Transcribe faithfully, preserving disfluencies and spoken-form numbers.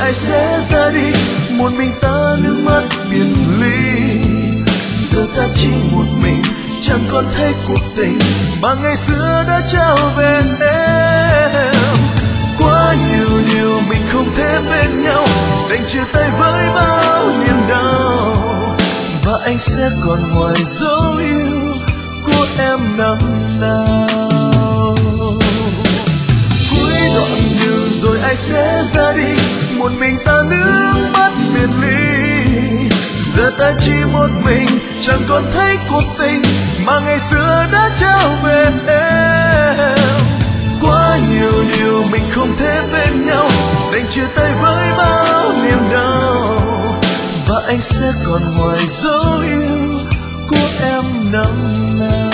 ai sẽ ra đi, một mình ta nước mắt biệt ly. Giờ ta chỉ một mình, chẳng còn thấy cuộc tình mà ngày xưa đã trao về em. Quá nhiều điều mình không thể bên nhau, đành chia tay với bao niềm đau. Và anh sẽ còn hoài dấu yêu của em năm nào. Cuối đoạn đường rồi ai sẽ ra đi, một mình ta nước mắt biệt ly. Giờ ta chỉ một mình, chẳng còn thấy cuộc tình mà ngày xưa đã trao về em. Quá nhiều điều mình không thể bên nhau, đành chia tay với bao niềm đau. Và anh sẽ còn hoài dấu yêu của em năm nào.